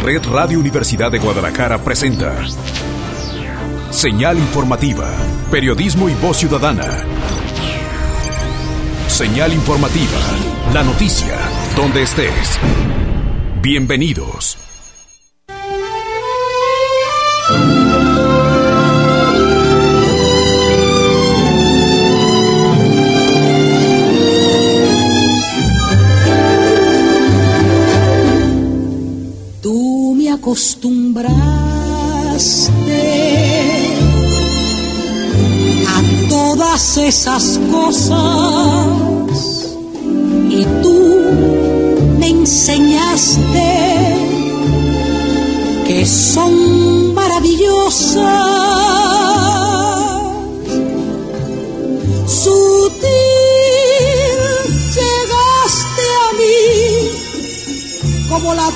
Red Radio Universidad de Guadalajara presenta Señal Informativa, periodismo y voz ciudadana. Señal Informativa, la noticia, donde estés. Bienvenidos. Acostumbraste a todas esas cosas y tú me enseñaste que son maravillosas. Sutil llegaste a mí como la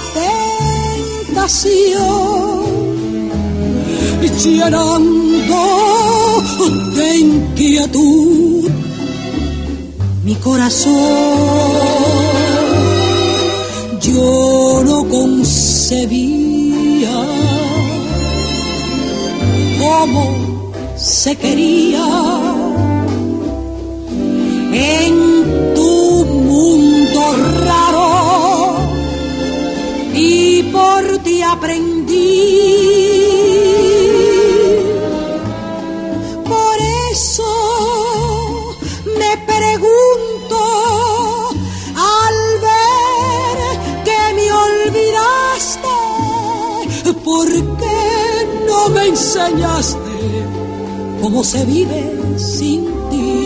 llenando de inquietud mi corazón. Yo no concebía cómo se quería en tu mundo raro, y por ti aprendí. Por eso me pregunto al ver que me olvidaste, ¿por qué no me enseñaste cómo se vive sin ti?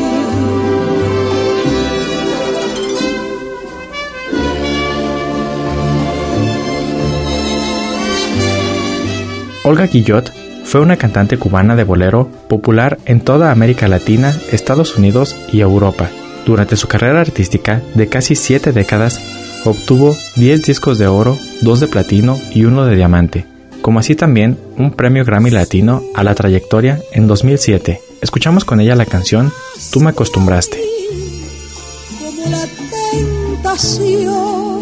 Olga Guillot fue una cantante cubana de bolero popular en toda América Latina, Estados Unidos y Europa. Durante su carrera artística de casi 7 décadas, obtuvo 10 discos de oro, 2 de platino y 1 de diamante, como así también un premio Grammy Latino a la trayectoria en 2007. Escuchamos con ella la canción Tú me acostumbraste. Como la tentación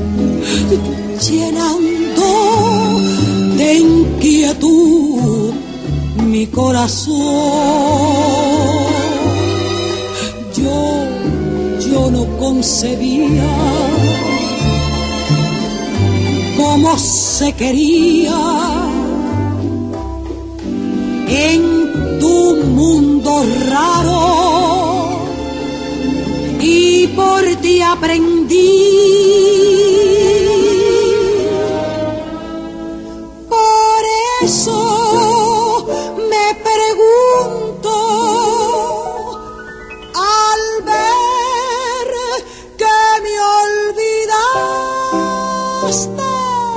llenando de inquietud mi corazón. Yo no concebía cómo se quería en tu mundo raro, y por ti aprendí. Eso me pregunto al ver que me olvidaste,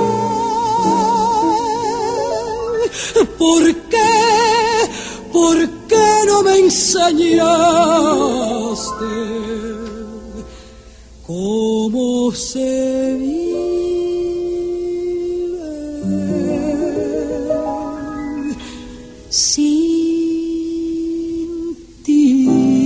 ¿por qué no me enseñaste cómo se vive sin ti?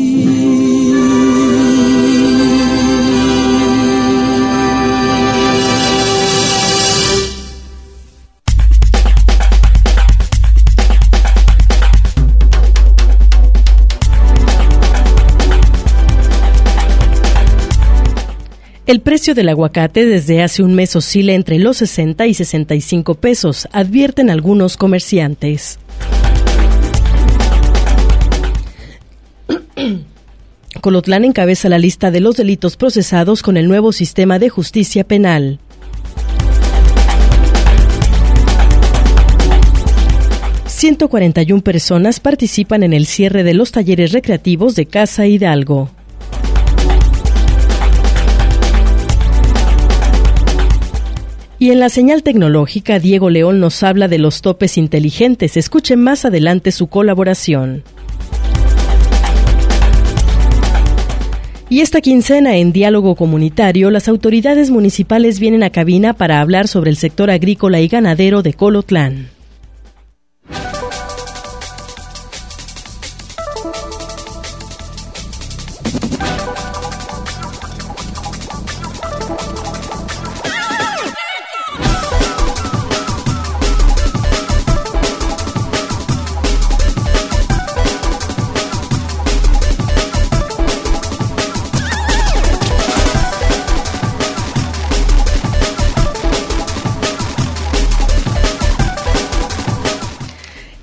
El precio del aguacate desde hace un mes oscila entre los 60 y 65 pesos, advierten algunos comerciantes. Colotlán encabeza la lista de los delitos procesados con el nuevo sistema de justicia penal. ...141 personas participan en el cierre de los talleres recreativos de Casa Hidalgo. Y en la señal tecnológica, Diego León nos habla de los topes inteligentes. Escuche más adelante su colaboración. Y esta quincena, en Diálogo Comunitario, las autoridades municipales vienen a cabina para hablar sobre el sector agrícola y ganadero de Colotlán.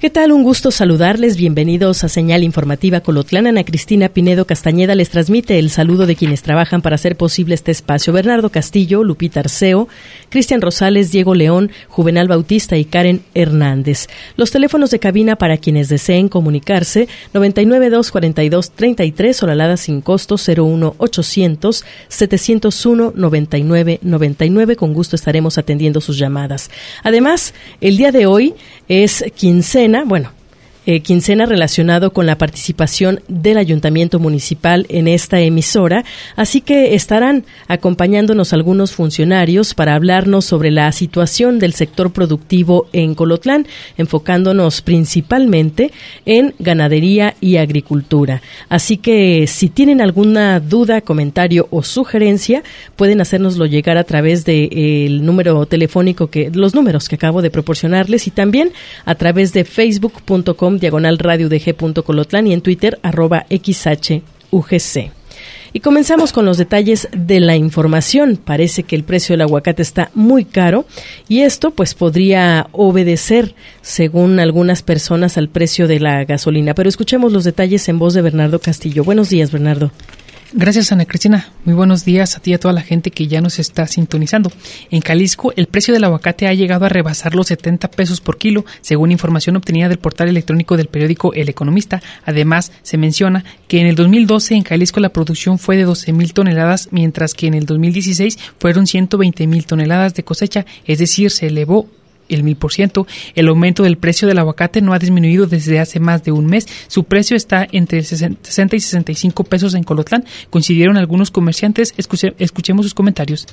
¿Qué tal? Un gusto saludarles. Bienvenidos a Señal Informativa Colotlán. Ana Cristina Pinedo Castañeda les transmite el saludo de quienes trabajan para hacer posible este espacio. Bernardo Castillo, Lupita Arceo, Cristian Rosales, Diego León, Juvenal Bautista y Karen Hernández. Los teléfonos de cabina para quienes deseen comunicarse, 992-4233 o la alada sin costo 01800-701-9999. Con gusto estaremos atendiendo sus llamadas. Además, el día de hoy es quincena relacionado con la participación del Ayuntamiento Municipal en esta emisora, así que estarán acompañándonos algunos funcionarios para hablarnos sobre la situación del sector productivo en Colotlán, enfocándonos principalmente en ganadería y agricultura. Así que si tienen alguna duda, comentario o sugerencia, pueden hacérnoslo llegar a través del número telefónico los números que acabo de proporcionarles, y también a través de facebook.com/radio-dg.colotlán y en Twitter @xhugc. Y comenzamos con los detalles de la información. Parece que el precio del aguacate está muy caro y esto pues podría obedecer, según algunas personas, al precio de la gasolina. Pero escuchemos los detalles en voz de Bernardo Castillo. Buenos días, Bernardo. Gracias, Ana Cristina. Muy buenos días a ti y a toda la gente que ya nos está sintonizando. En Jalisco, el precio del aguacate ha llegado a rebasar los 70 pesos por kilo, según información obtenida del portal electrónico del periódico El Economista. Además, se menciona que en el 2012 en Jalisco la producción fue de 12,000 toneladas, mientras que en el 2016 fueron 120,000 toneladas de cosecha, es decir, se elevó el 1000%. El aumento del precio del aguacate no ha disminuido desde hace más de un mes. Su precio está entre 60 y 65 pesos en Colotlán. Coincidieron algunos comerciantes. Escuchemos sus comentarios.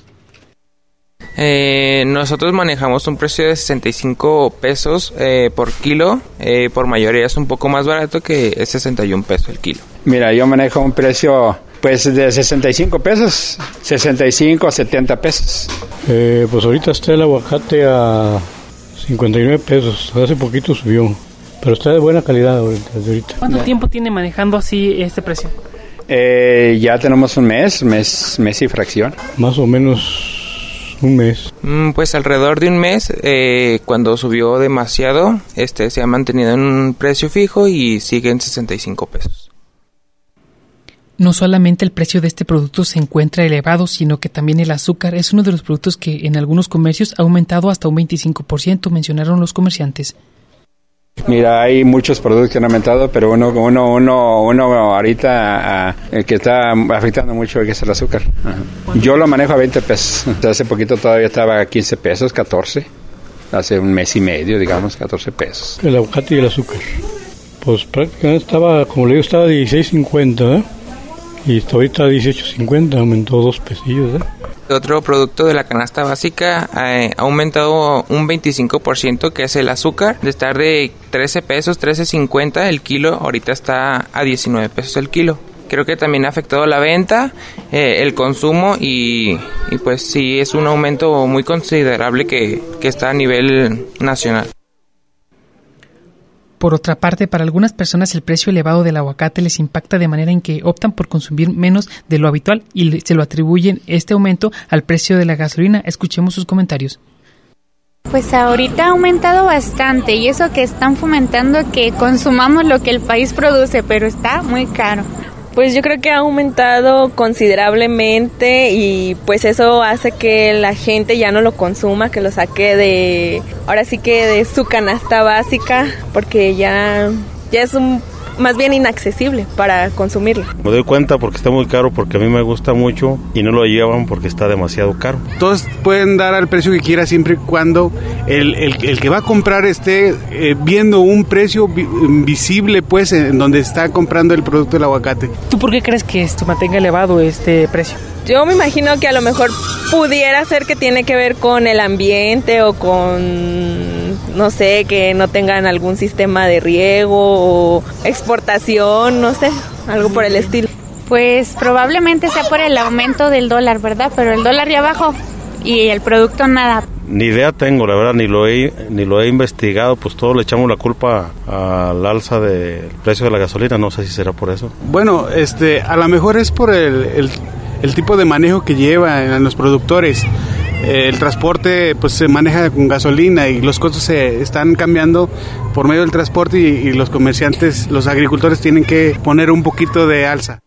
Nosotros manejamos un precio de 65 pesos por kilo. Por mayoría es un poco más barato, que es 61 pesos el kilo. Mira, yo manejo un precio pues de 65 pesos, 65 a 70 pesos. Pues ahorita está el aguacate a 59 pesos, hace poquito subió, pero está de buena calidad ahorita. ¿Cuánto tiempo tiene manejando así este precio? Ya tenemos un mes y fracción. Más o menos un mes. Pues alrededor de un mes, cuando subió demasiado, se ha mantenido en un precio fijo y sigue en 65 pesos. No solamente el precio de este producto se encuentra elevado, sino que también el azúcar es uno de los productos que en algunos comercios ha aumentado hasta un 25%, mencionaron los comerciantes. Mira, hay muchos productos que han aumentado, pero uno ahorita que está afectando mucho es el azúcar. Ajá. Yo lo manejo a 20 pesos. Hace poquito todavía estaba a 15 pesos, 14. Hace un mes y medio, digamos, 14 pesos. El aguacate y el azúcar. Pues prácticamente estaba, como le digo, estaba a 16.50, ¿eh? Y ahorita 18.50, aumentó 2 pesillos, ¿eh? Otro producto de la canasta básica ha aumentado un 25%, que es el azúcar, de estar de 13 pesos, 13.50 el kilo, ahorita está a 19 pesos el kilo. Creo que también ha afectado la venta, el consumo y pues sí, es un aumento muy considerable que está a nivel nacional. Por otra parte, para algunas personas el precio elevado del aguacate les impacta de manera en que optan por consumir menos de lo habitual y se lo atribuyen este aumento al precio de la gasolina. Escuchemos sus comentarios. Pues ahorita ha aumentado bastante y eso que están fomentando que consumamos lo que el país produce, pero está muy caro. Pues yo creo que ha aumentado considerablemente y pues eso hace que la gente ya no lo consuma, que lo saque ahora sí que de su canasta básica, porque ya es más bien inaccesible para consumirlo. Me doy cuenta porque está muy caro, porque a mí me gusta mucho y no lo llevan porque está demasiado caro. Todos pueden dar al precio que quiera siempre y cuando el que va a comprar esté viendo un precio visible, pues, en donde está comprando el producto del aguacate. ¿Tú por qué crees que esto mantenga elevado este precio? Yo me imagino que a lo mejor pudiera ser que tiene que ver con el ambiente o con, no sé, que no tengan algún sistema de riego o exportación, no sé, algo por el estilo. Pues probablemente sea por el aumento del dólar, ¿verdad? Pero el dólar ya bajó y el producto nada. Ni idea tengo, la verdad, ni lo he investigado, pues todos le echamos la culpa al alza del precio de la gasolina, no sé si será por eso. Bueno, a lo mejor es por el tipo de manejo que llevan los productores, el transporte pues se maneja con gasolina y los costos se están cambiando por medio del transporte y los comerciantes, los agricultores tienen que poner un poquito de alza.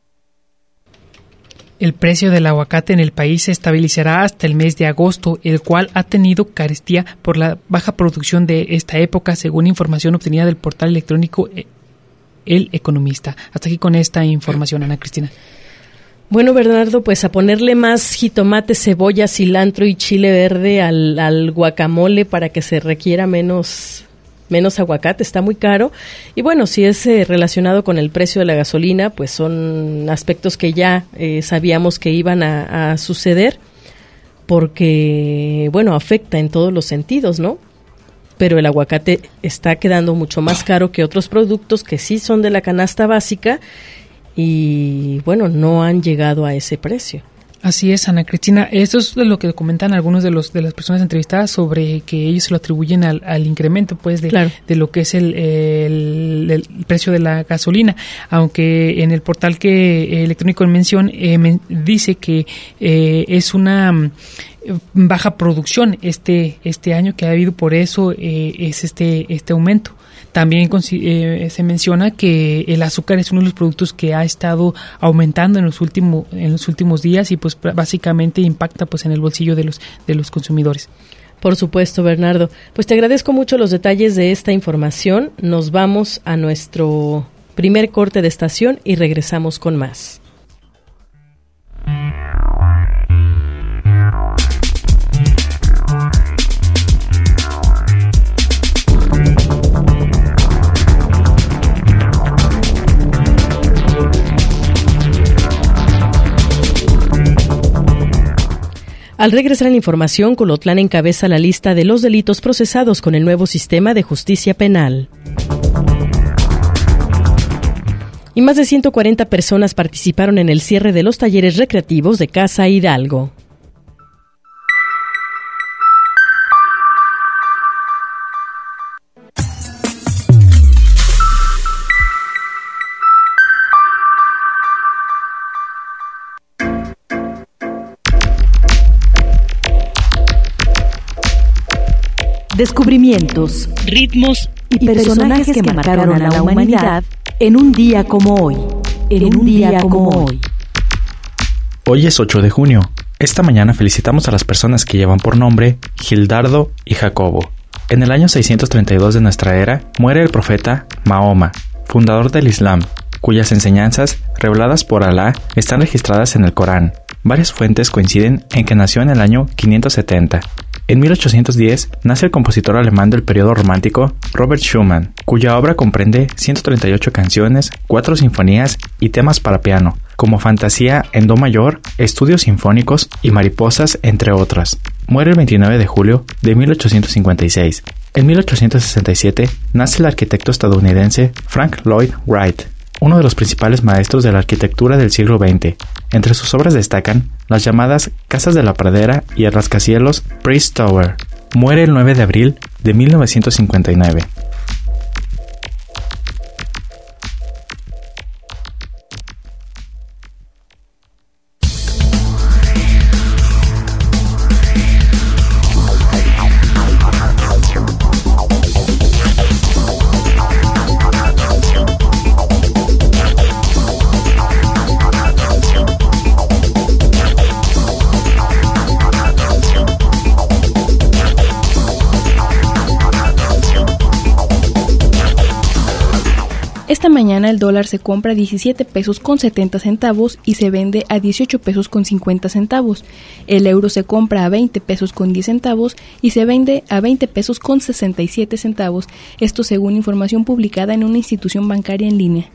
El precio del aguacate en el país se estabilizará hasta el mes de agosto, el cual ha tenido carestía por la baja producción de esta época, según información obtenida del portal electrónico El Economista. Hasta aquí con esta información, Ana Cristina. Bueno, Bernardo, pues a ponerle más jitomate, cebolla, cilantro y chile verde al guacamole para que se requiera menos aguacate, está muy caro. Y bueno, si es relacionado con el precio de la gasolina, pues son aspectos que ya sabíamos que iban a suceder, porque, bueno, afecta en todos los sentidos, ¿no? Pero el aguacate está quedando mucho más caro que otros productos que sí son de la canasta básica y, bueno, no han llegado a ese precio. Así es, Ana Cristina. Esto es de lo que comentan algunos de las personas entrevistadas sobre que ellos se lo atribuyen al incremento, pues, de lo que es el precio de la gasolina. Aunque en el portal electrónico en mención dice que es una baja producción este año que ha habido, por eso es este aumento. También se menciona que el azúcar es uno de los productos que ha estado aumentando en los últimos días y pues básicamente impacta pues en el bolsillo de los consumidores. Por supuesto, Bernardo. Pues te agradezco mucho los detalles de esta información. Nos vamos a nuestro primer corte de estación y regresamos con más. Al regresar en información, Colotlán encabeza la lista de los delitos procesados con el nuevo sistema de justicia penal. Y más de 140 personas participaron en el cierre de los talleres recreativos de Casa Hidalgo. Descubrimientos, ritmos y personajes que marcaron a la humanidad en un día como hoy. Hoy es 8 de junio. Esta mañana felicitamos a las personas que llevan por nombre Gildardo y Jacobo. En el año 632 de nuestra era muere el profeta Mahoma, fundador del Islam, cuyas enseñanzas, reveladas por Alá, están registradas en el Corán. Varias fuentes coinciden en que nació en el año 570. En 1810 nace el compositor alemán del periodo romántico Robert Schumann, cuya obra comprende 138 canciones, 4 sinfonías y temas para piano, como Fantasía en Do mayor, Estudios sinfónicos y Mariposas, entre otras. Muere el 29 de julio de 1856. En 1867 nace el arquitecto estadounidense Frank Lloyd Wright, uno de los principales maestros de la arquitectura del siglo XX. Entre sus obras destacan las llamadas Casas de la Pradera y el rascacielos Priest Tower. Muere el 9 de abril de 1959. Esta mañana el dólar se compra a 17 pesos con 70 centavos y se vende a 18 pesos con 50 centavos. El euro se compra a 20 pesos con 10 centavos y se vende a 20 pesos con 67 centavos. Esto según información publicada en una institución bancaria en línea.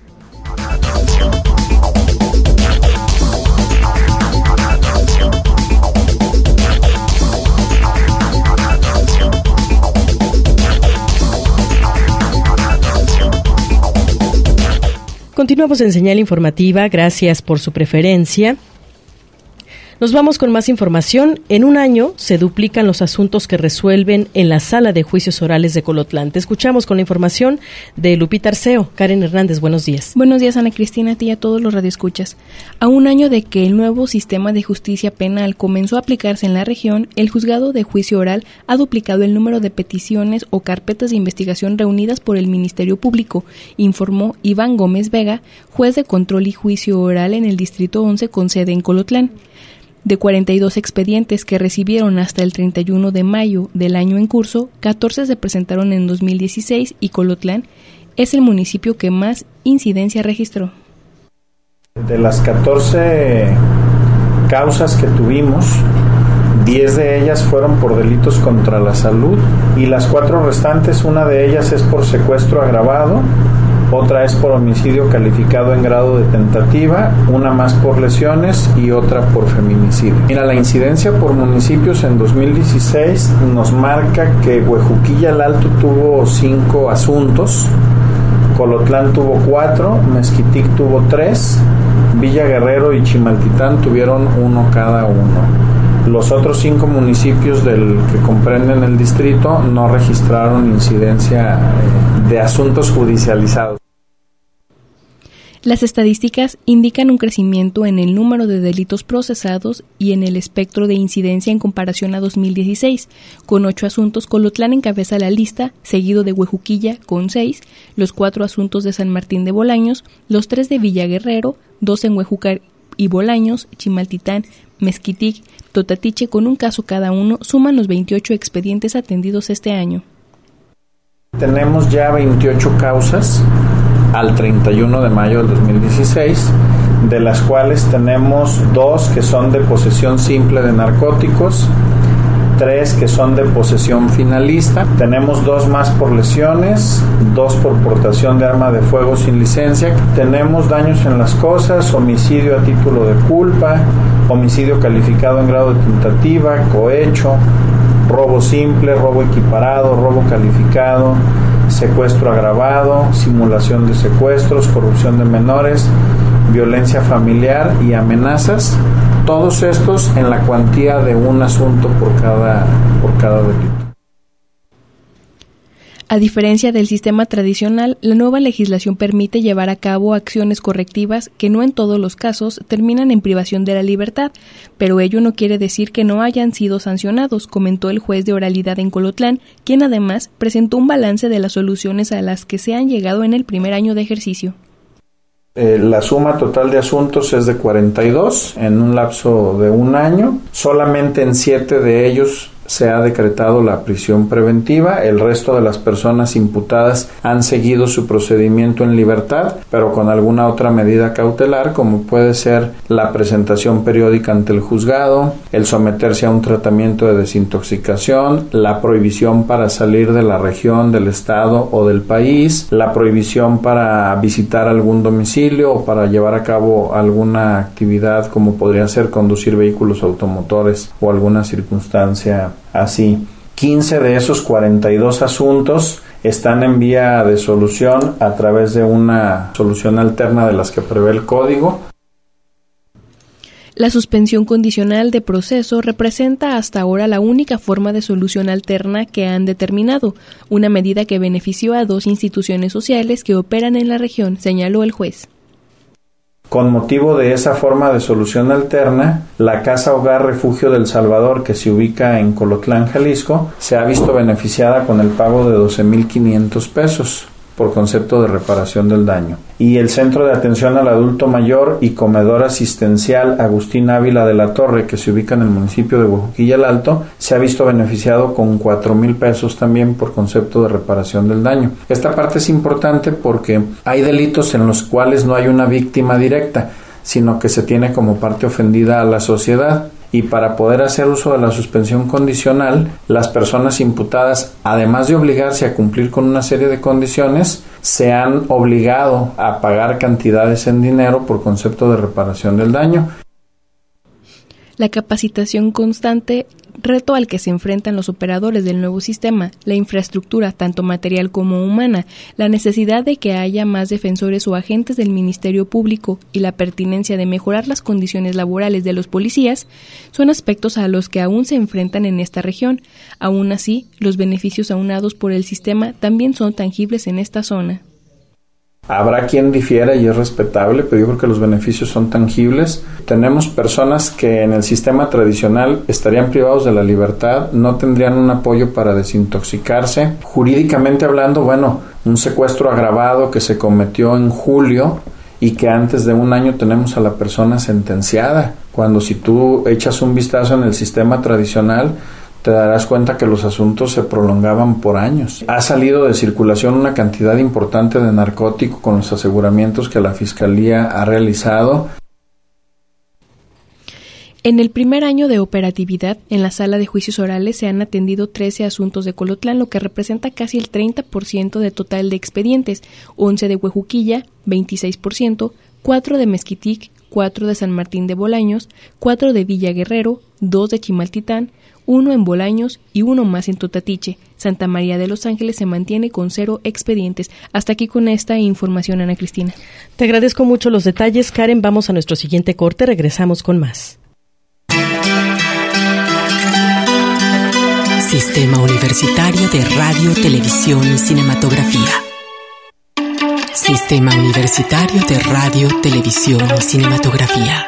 Continuamos en Señal Informativa, gracias por su preferencia. Nos vamos con más información. En un año se duplican los asuntos que resuelven en la Sala de Juicios Orales de Colotlán. Te escuchamos con la información de Lupita Arceo. Karen Hernández, buenos días. Buenos días, Ana Cristina, a ti y a todos los radioescuchas. A un año de que el nuevo sistema de justicia penal comenzó a aplicarse en la región, el Juzgado de Juicio Oral ha duplicado el número de peticiones o carpetas de investigación reunidas por el Ministerio Público, informó Iván Gómez Vega, juez de control y juicio oral en el Distrito 11 con sede en Colotlán. De 42 expedientes que recibieron hasta el 31 de mayo del año en curso, 14 se presentaron en 2016 y Colotlán es el municipio que más incidencia registró. De las 14 causas que tuvimos, 10 de ellas fueron por delitos contra la salud y las 4 restantes, una de ellas es por secuestro agravado, otra es por homicidio calificado en grado de tentativa, una más por lesiones y otra por feminicidio. Mira, la incidencia por municipios en 2016 nos marca que Huejuquilla el Alto tuvo 5 asuntos, Colotlán tuvo 4, Mezquitic tuvo 3, Villa Guerrero y Chimaltitán tuvieron 1 cada uno. Los otros 5 municipios que comprenden el distrito no registraron incidencia de asuntos judicializados. Las estadísticas indican un crecimiento en el número de delitos procesados y en el espectro de incidencia en comparación a 2016. Con 8 asuntos, Colotlán encabeza la lista, seguido de Huejuquilla con 6, los 4 asuntos de San Martín de Bolaños, los 3 de Villa Guerrero, 2 en Huejucar y Bolaños, Chimaltitán, Mezquitic, Totatiche con un caso cada uno, suman los 28 expedientes atendidos este año. Tenemos ya 28 causas al 31 de mayo del 2016, de las cuales tenemos 2 que son de posesión simple de narcóticos, 3 que son de posesión finalista, tenemos 2 más por lesiones, 2 por portación de arma de fuego sin licencia, tenemos daños en las cosas, homicidio a título de culpa, homicidio calificado en grado de tentativa, cohecho, robo simple, robo equiparado, robo calificado, secuestro agravado, simulación de secuestros, corrupción de menores, violencia familiar y amenazas. Todos estos en la cuantía de un asunto por cada delito. A diferencia del sistema tradicional, la nueva legislación permite llevar a cabo acciones correctivas que no en todos los casos terminan en privación de la libertad, pero ello no quiere decir que no hayan sido sancionados, comentó el juez de oralidad en Colotlán, quien además presentó un balance de las soluciones a las que se han llegado en el primer año de ejercicio. La suma total de asuntos es de 42 en un lapso de un año. Solamente en 7 de ellos se ha decretado la prisión preventiva. El resto de las personas imputadas han seguido su procedimiento en libertad, pero con alguna otra medida cautelar, como puede ser la presentación periódica ante el juzgado, el someterse a un tratamiento de desintoxicación, la prohibición para salir de la región, del estado o del país, la prohibición para visitar algún domicilio o para llevar a cabo alguna actividad como podría ser conducir vehículos automotores o alguna circunstancia así. 15 de esos 42 asuntos están en vía de solución a través de una solución alterna de las que prevé el Código. La suspensión condicional de proceso representa hasta ahora la única forma de solución alterna que han determinado, una medida que benefició a 2 instituciones sociales que operan en la región, señaló el juez. Con motivo de esa forma de solución alterna, la Casa Hogar Refugio del Salvador, que se ubica en Colotlán, Jalisco, se ha visto beneficiada con el pago de 12,500 pesos por concepto de reparación del daño. Y el Centro de Atención al Adulto Mayor y Comedor Asistencial Agustín Ávila de la Torre, que se ubica en el municipio de Huejuquilla el Alto, se ha visto beneficiado con 4,000 pesos también por concepto de reparación del daño. Esta parte es importante porque hay delitos en los cuales no hay una víctima directa, sino que se tiene como parte ofendida a la sociedad. Y para poder hacer uso de la suspensión condicional, las personas imputadas, además de obligarse a cumplir con una serie de condiciones, se han obligado a pagar cantidades en dinero por concepto de reparación del daño. La capacitación constante reto al que se enfrentan los operadores del nuevo sistema, la infraestructura, tanto material como humana, la necesidad de que haya más defensores o agentes del Ministerio Público y la pertinencia de mejorar las condiciones laborales de los policías, son aspectos a los que aún se enfrentan en esta región. Aún así, los beneficios aunados por el sistema también son tangibles en esta zona. Habrá quien difiera y es respetable, pero yo creo que los beneficios son tangibles. Tenemos personas que en el sistema tradicional estarían privados de la libertad, no tendrían un apoyo para desintoxicarse. Jurídicamente hablando, un secuestro agravado que se cometió en julio y que antes de un año tenemos a la persona sentenciada. Cuando si tú echas un vistazo en el sistema tradicional, te darás cuenta que los asuntos se prolongaban por años. Ha salido de circulación una cantidad importante de narcótico con los aseguramientos que la Fiscalía ha realizado. En el primer año de operatividad, en la sala de juicios orales se han atendido 13 asuntos de Colotlán, lo que representa casi el 30% del total de expedientes, 11 de Huejuquilla, 26%, 4 de Mezquitic, 4 de San Martín de Bolaños, 4 de Villa Guerrero, 2 de Chimaltitán, 1 en Bolaños y 1 más en Totatiche. Santa María de los Ángeles se mantiene con 0 expedientes. Hasta aquí con esta información, Ana Cristina. Te agradezco mucho los detalles, Karen. Vamos a nuestro siguiente corte, regresamos con más. Sistema Universitario de Radio, Televisión y Cinematografía. Sistema Universitario de Radio, Televisión y Cinematografía.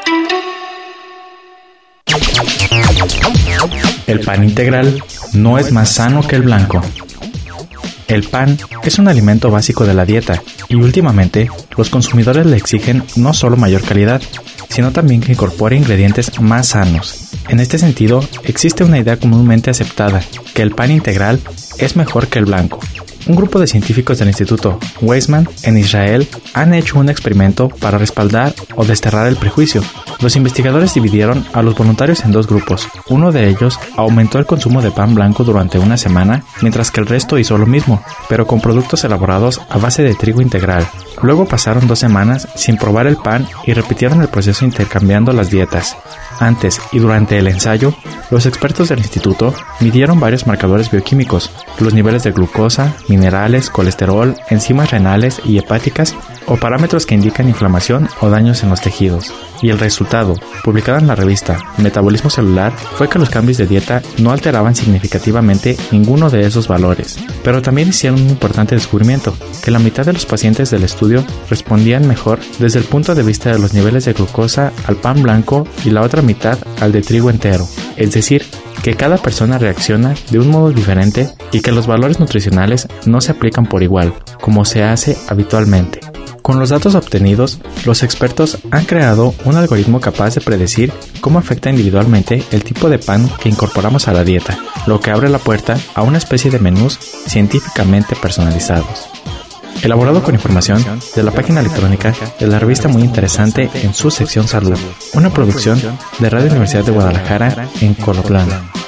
El pan integral no es más sano que el blanco. El pan es un alimento básico de la dieta y últimamente los consumidores le exigen no solo mayor calidad, sino también que incorpore ingredientes más sanos. En este sentido, existe una idea comúnmente aceptada, que el pan integral es mejor que el blanco. Un grupo de científicos del Instituto Weizmann en Israel han hecho un experimento para respaldar o desterrar el prejuicio. Los investigadores dividieron a los voluntarios en 2 grupos. Uno de ellos aumentó el consumo de pan blanco durante una semana, mientras que el resto hizo lo mismo, pero con productos elaborados a base de trigo integral. Luego pasaron 2 semanas sin probar el pan y repitieron el proceso intercambiando las dietas. Antes y durante el ensayo, los expertos del instituto midieron varios marcadores bioquímicos, los niveles de glucosa, minerales, colesterol, enzimas renales y hepáticas o parámetros que indican inflamación o daños en los tejidos. Y el resultado, publicado en la revista Metabolismo Celular, fue que los cambios de dieta no alteraban significativamente ninguno de esos valores. Pero también hicieron un importante descubrimiento, que la mitad de los pacientes del estudio respondían mejor desde el punto de vista de los niveles de glucosa al pan blanco y la otra mitad al de trigo entero. Es decir, que cada persona reacciona de un modo diferente y que los valores nutricionales no se aplican por igual, como se hace habitualmente. Con los datos obtenidos, los expertos han creado un algoritmo capaz de predecir cómo afecta individualmente el tipo de pan que incorporamos a la dieta, lo que abre la puerta a una especie de menús científicamente personalizados. Elaborado con información de la página electrónica de la revista Muy Interesante en su sección Salud, una producción de Radio Universidad de Guadalajara en Colotlán.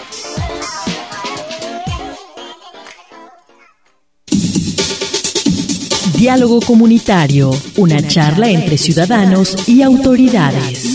Diálogo comunitario, una charla entre ciudadanos y autoridades.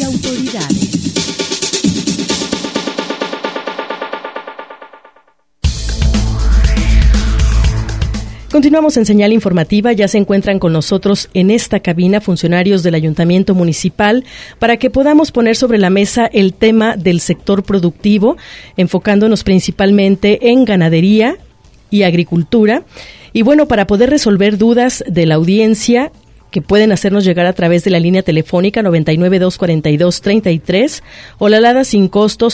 Continuamos en señal informativa. Ya se encuentran con nosotros en esta cabina funcionarios del Ayuntamiento Municipal para que podamos poner sobre la mesa el tema del sector productivo, enfocándonos principalmente en ganadería y agricultura. Y bueno, para poder resolver dudas de la audiencia que pueden hacernos llegar a través de la línea telefónica 99-242-33 o la alada sin costo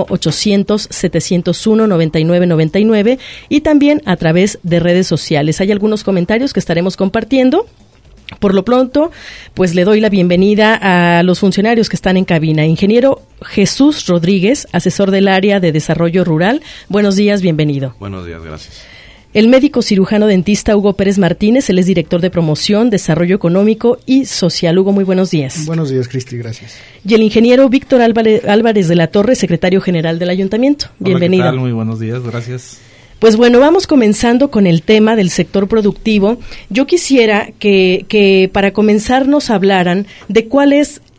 01800-701-9999 y también a través de redes sociales. Hay algunos comentarios que estaremos compartiendo. Por lo pronto, pues le doy la bienvenida a los funcionarios que están en cabina. Ingeniero Jesús Rodríguez, asesor del área de desarrollo rural. Buenos días, bienvenido. Buenos días, gracias. El médico cirujano dentista Hugo Pérez Martínez, él es director de promoción, desarrollo económico y social. Hugo, muy buenos días. Buenos días, Cristi, gracias. Y el ingeniero Víctor Álvarez de la Torre, secretario general del ayuntamiento. Bienvenido. Hola, ¿qué tal? Muy buenos días, gracias. Pues bueno, vamos comenzando con el tema del sector productivo. Yo quisiera que para comenzar nos hablaran de cuál es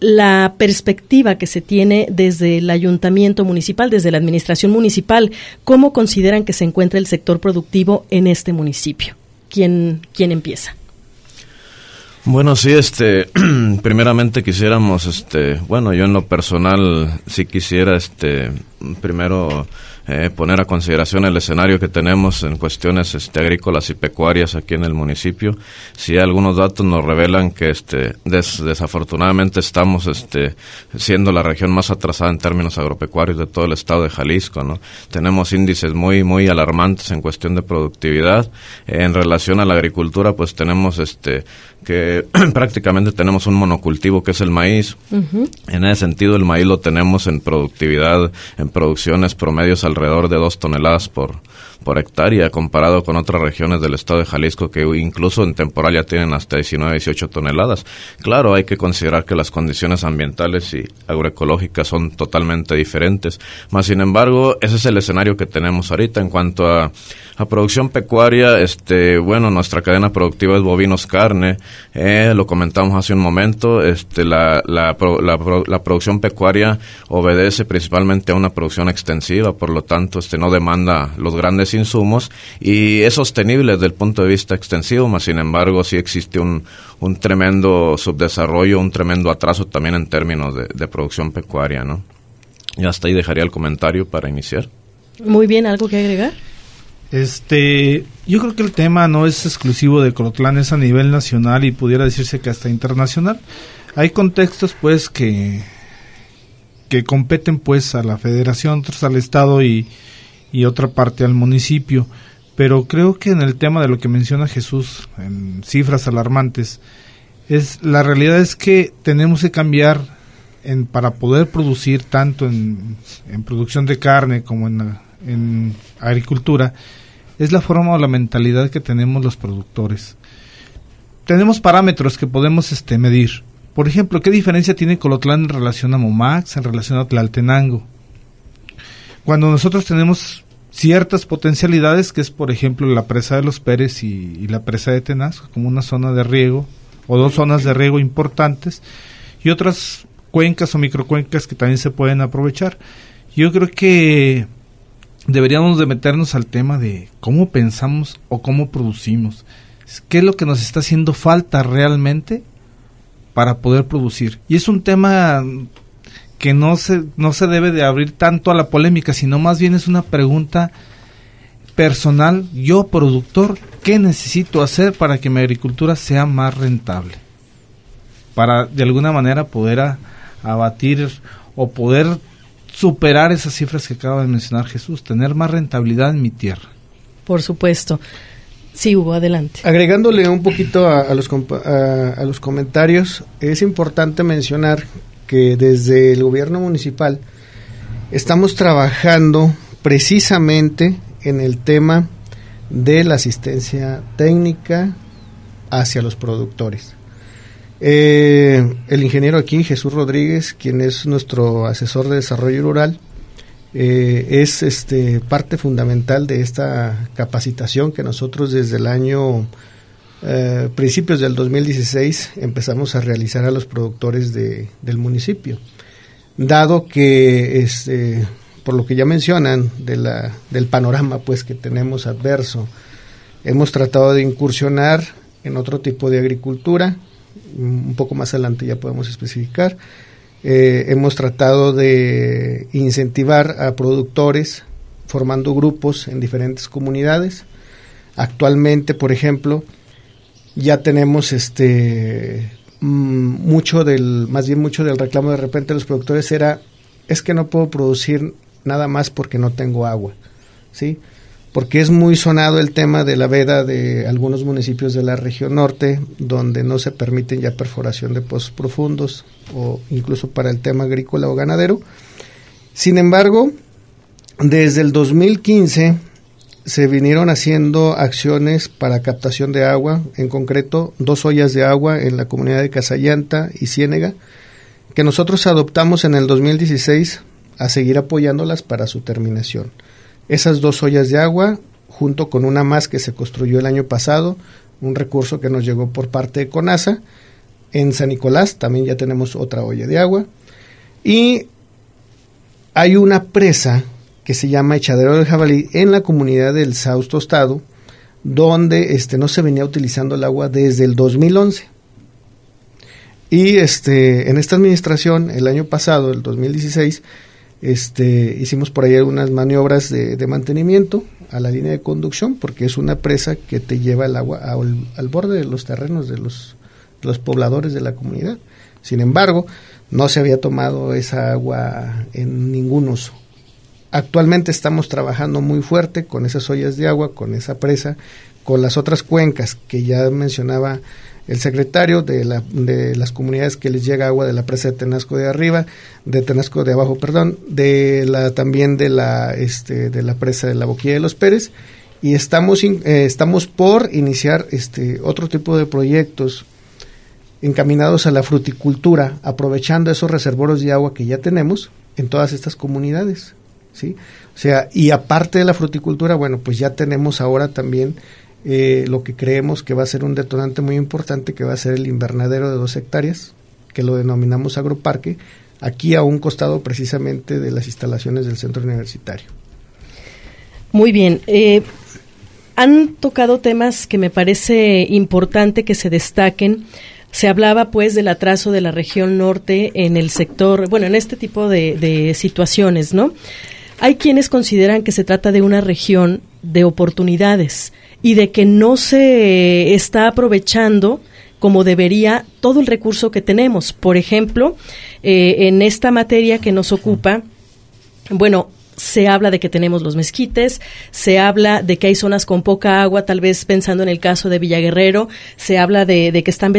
la perspectiva que se tiene desde el ayuntamiento municipal, desde la administración municipal, ¿cómo consideran que se encuentra el sector productivo en este municipio? ¿Quién empieza? Bueno, sí, primeramente quisiéramos, bueno, yo en lo personal sí quisiera, primero poner a consideración el escenario que tenemos en cuestiones agrícolas y pecuarias aquí en el municipio. Sí, algunos datos nos revelan que desafortunadamente estamos siendo la región más atrasada en términos agropecuarios de todo el estado de Jalisco, ¿no? Tenemos índices muy muy alarmantes en cuestión de productividad. En relación a la agricultura, pues tenemos que prácticamente tenemos un monocultivo que es el maíz. Uh-huh. En ese sentido, el maíz lo tenemos en productividad, en producciones promedios alrededor de 2 toneladas por hectárea, comparado con otras regiones del estado de Jalisco que incluso en temporal ya tienen hasta 19, 18 toneladas. Claro, hay que considerar que las condiciones ambientales y agroecológicas son totalmente diferentes, más sin embargo, ese es el escenario que tenemos ahorita. En cuanto a producción pecuaria, bueno, nuestra cadena productiva es bovinos carne, lo comentamos hace un momento, la producción pecuaria obedece principalmente a una producción extensiva, por lo tanto, no demanda los grandes insumos y es sostenible desde el punto de vista extensivo, más sin embargo sí existe un tremendo subdesarrollo, un tremendo atraso también en términos de producción pecuaria, ¿no? Y hasta ahí dejaría el comentario para iniciar. Muy bien, ¿algo que agregar? Yo creo que el tema no es exclusivo de Colotlán, es a nivel nacional y pudiera decirse que hasta internacional. Hay contextos pues que competen pues a la federación, otros al estado y otra parte al municipio, pero creo que en el tema de lo que menciona Jesús, en cifras alarmantes, la realidad es que tenemos que cambiar para poder producir tanto en producción de carne como en agricultura, es la forma o la mentalidad que tenemos los productores. Tenemos parámetros que podemos medir. Por ejemplo, ¿qué diferencia tiene Colotlán en relación a Momax, en relación a Tlaltenango? Cuando nosotros tenemos ciertas potencialidades, que es por ejemplo la presa de los Pérez y la presa de Tenasco, como una zona de riego, o 2 zonas de riego importantes, y otras cuencas o microcuencas que también se pueden aprovechar. Yo creo que deberíamos de meternos al tema de cómo pensamos o cómo producimos. ¿Qué es lo que nos está haciendo falta realmente para poder producir? Y es un tema que no se debe de abrir tanto a la polémica, sino más bien es una pregunta personal. Yo, productor, ¿qué necesito hacer para que mi agricultura sea más rentable? Para, de alguna manera, poder abatir o poder superar esas cifras que acaba de mencionar Jesús, tener más rentabilidad en mi tierra. Por supuesto. Sí, Hugo, adelante. Agregándole un poquito a los comentarios, es importante mencionar que desde el gobierno municipal estamos trabajando precisamente en el tema de la asistencia técnica hacia los productores. El ingeniero aquí, Jesús Rodríguez, quien es nuestro asesor de desarrollo rural, es parte fundamental de esta capacitación que nosotros desde el año principios del 2016 empezamos a realizar a los productores del municipio, dado que por lo que ya mencionan del panorama pues que tenemos adverso, hemos tratado de incursionar en otro tipo de agricultura. Un poco más adelante ya podemos especificar. Hemos tratado de incentivar a productores formando grupos en diferentes comunidades. Actualmente, por ejemplo, ya tenemos mucho del reclamo de repente de los productores es que no puedo producir nada más porque no tengo agua, ¿sí? Porque es muy sonado el tema de la veda de algunos municipios de la región norte, donde no se permiten ya perforación de pozos profundos o incluso para el tema agrícola o ganadero. Sin embargo, desde el 2015 se vinieron haciendo acciones para captación de agua, en concreto 2 ollas de agua en la comunidad de Casallanta y Ciénega, que nosotros adoptamos en el 2016 a seguir apoyándolas para su terminación. Esas 2 ollas de agua, junto con una más que se construyó el año pasado, un recurso que nos llegó por parte de CONASA, En San Nicolás también ya tenemos otra olla de agua. Y hay una presa que se llama Echadero del Jabalí en la comunidad del Saus Tostado, donde no se venía utilizando el agua desde el 2011. Y en esta administración, el año pasado, el 2016, hicimos por ahí algunas maniobras de mantenimiento a la línea de conducción, porque es una presa que te lleva el agua al borde de los terrenos de los pobladores de la comunidad. Sin embargo, no se había tomado esa agua en ningún uso. Actualmente estamos trabajando muy fuerte con esas ollas de agua, con esa presa, con las otras cuencas que ya mencionaba el secretario, de las comunidades que les llega agua de la presa de Tenasco de arriba, de Tenasco de abajo, perdón, también de la presa de la Boquilla de los Pérez, y estamos por iniciar otro tipo de proyectos encaminados a la fruticultura, aprovechando esos reservorios de agua que ya tenemos en todas estas comunidades, ¿sí? O sea, y aparte de la fruticultura, bueno, pues ya tenemos ahora también lo que creemos que va a ser un detonante muy importante, que va a ser el invernadero de 2 hectáreas, que lo denominamos agroparque, aquí a un costado precisamente de las instalaciones del centro universitario. Muy bien. Han tocado temas que me parece importante que se destaquen. Se hablaba pues del atraso de la región norte en el sector, bueno, en este tipo de situaciones, ¿no? Hay quienes consideran que se trata de una región de oportunidades y de que no se está aprovechando como debería todo el recurso que tenemos. Por ejemplo, en esta materia que nos ocupa, bueno, se habla de que tenemos los mezquites, se habla de que hay zonas con poca agua, tal vez pensando en el caso de Villaguerrero, se habla de que está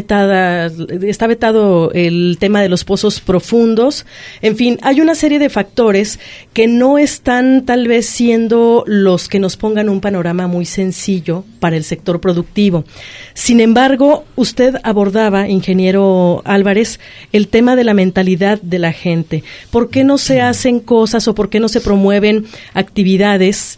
vetado el tema de los pozos profundos. En fin, hay una serie de factores que no están tal vez siendo los que nos pongan un panorama muy sencillo para el sector productivo. Sin embargo, usted abordaba, ingeniero Álvarez, el tema de la mentalidad de la gente. ¿Por qué no se hacen cosas o por qué no se promueven actividades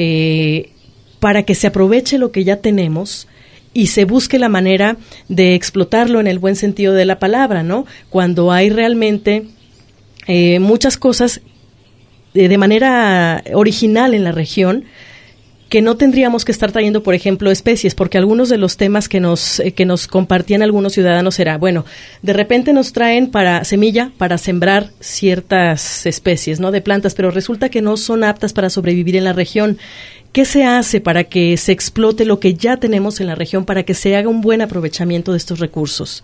para que se aproveche lo que ya tenemos y se busque la manera de explotarlo en el buen sentido de la palabra, ¿no? Cuando hay realmente muchas cosas de manera original en la región, que no tendríamos que estar trayendo, por ejemplo, especies, porque algunos de los temas que nos compartían algunos ciudadanos era, bueno, de repente nos traen semilla para sembrar ciertas especies, ¿no?, de plantas, pero resulta que no son aptas para sobrevivir en la región. ¿Qué se hace para que se explote lo que ya tenemos en la región, para que se haga un buen aprovechamiento de estos recursos?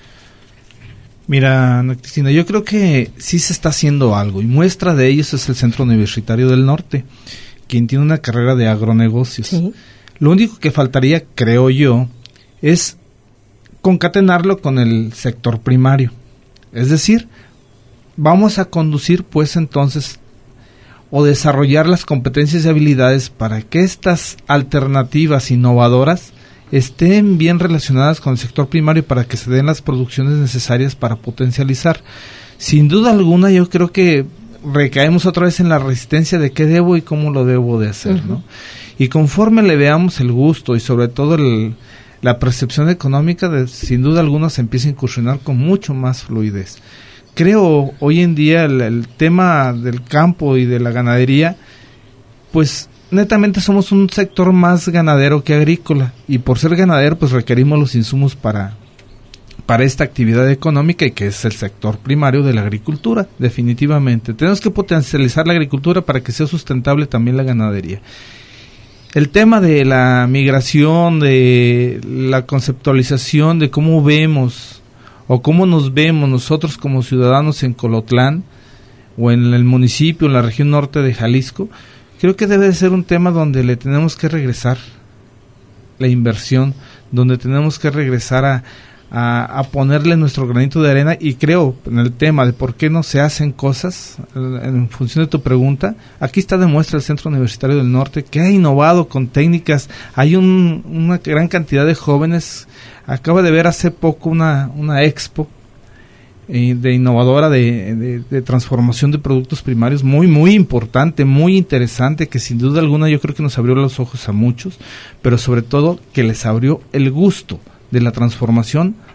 Mira, Ana Cristina, yo creo que sí se está haciendo algo, y muestra de ello es el Centro Universitario del Norte, quien tiene una carrera de agronegocios. Sí. Lo único que faltaría, creo yo, es concatenarlo con el sector primario. Es decir, vamos a conducir pues entonces o desarrollar las competencias y habilidades para que estas alternativas innovadoras estén bien relacionadas con el sector primario, para que se den las producciones necesarias para potencializar. Sin duda alguna, yo creo que recaemos otra vez en la resistencia de qué debo y cómo lo debo de hacer, ¿no? Y conforme le veamos el gusto y sobre todo la percepción económica, sin duda alguna se empieza a incursionar con mucho más fluidez. Creo hoy en día el tema del campo y de la ganadería, pues netamente somos un sector más ganadero que agrícola, y por ser ganadero pues requerimos los insumos para esta actividad económica, y que es el sector primario de la agricultura, definitivamente. Tenemos que potencializar la agricultura para que sea sustentable también la ganadería. El tema de la migración, de la conceptualización de cómo vemos o cómo nos vemos nosotros como ciudadanos en Colotlán o en el municipio, en la región norte de Jalisco, creo que debe de ser un tema donde le tenemos que regresar la inversión, donde tenemos que regresar a ponerle nuestro granito de arena. Y creo en el tema de por qué no se hacen cosas, en función de tu pregunta, aquí está demuestra el Centro Universitario del Norte que ha innovado con técnicas. Hay una gran cantidad de jóvenes. Acaba de ver hace poco una expo de innovadora de transformación de productos primarios muy importante, muy interesante, que sin duda alguna yo creo que nos abrió los ojos a muchos, pero sobre todo que les abrió el gusto de la transformación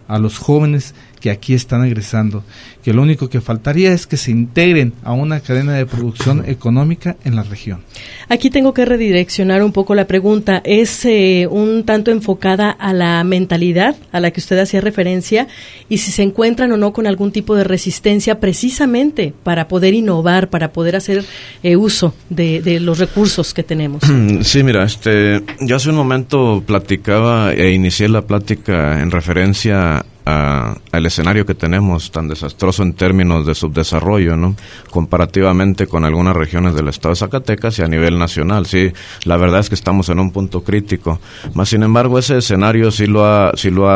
a los jóvenes que aquí están egresando, que lo único que faltaría es que se integren a una cadena de producción económica en la región. Aquí tengo que redireccionar un poco la pregunta. ¿Es un tanto enfocada a la mentalidad a la que usted hacía referencia y si se encuentran o no con algún tipo de resistencia precisamente para poder innovar, para poder hacer uso de los recursos que tenemos? Sí, mira, yo hace un momento platicaba e inicié la plática en referencia al escenario que tenemos tan desastroso en términos de subdesarrollo, ¿no? Comparativamente con algunas regiones del estado de Zacatecas y a nivel nacional. Sí, la verdad es que estamos en un punto crítico. Más sin embargo, ese escenario sí lo ha